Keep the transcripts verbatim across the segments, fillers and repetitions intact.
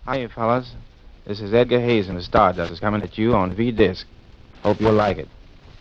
Hiya, fellas. This is Edgar Hayes and the Stardust coming at you on V-Disc. Hope you'll like it.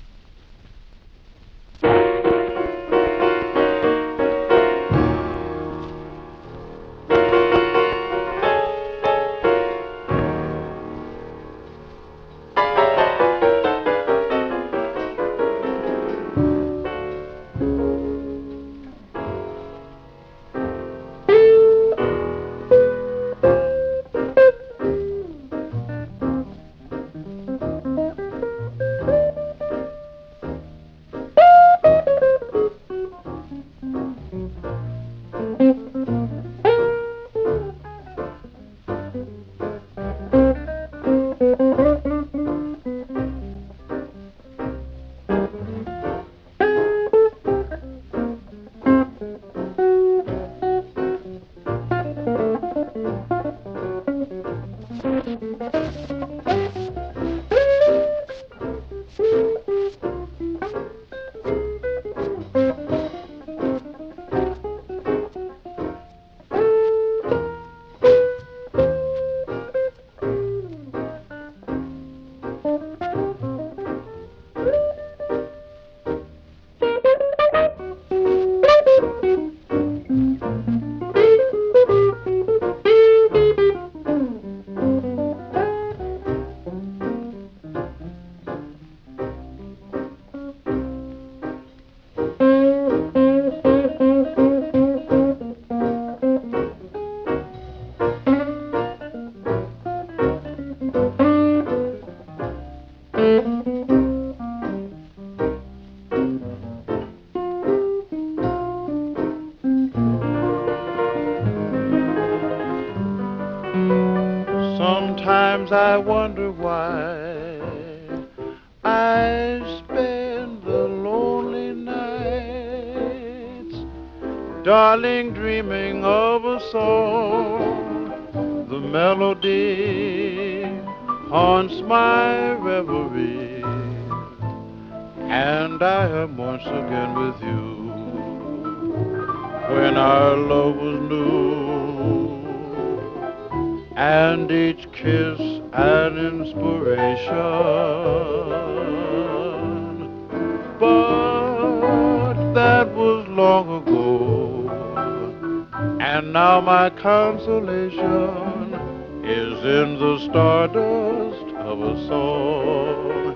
Sometimes I wonder why I spend the lonely nights, darling, dreaming of a song. The melody haunts my reverie, and I am once again with you. When our love was new, and each kiss an inspiration. But that was long ago, and now my consolation is in the stardust of a song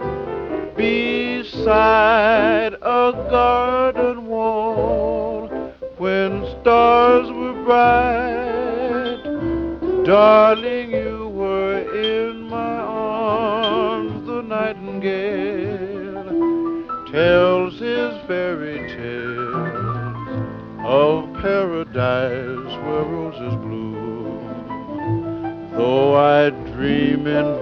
beside a garden wall when stars were bright. Darling, you were in my arms. The nightingale tells his fairy tales of paradise where roses bloom. Though I dream in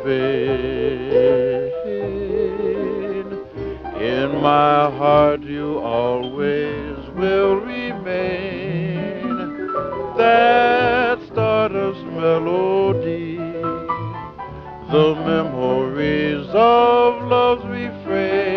vain, in my heart you always will remain. That stardust melody, the memories of love's refrain.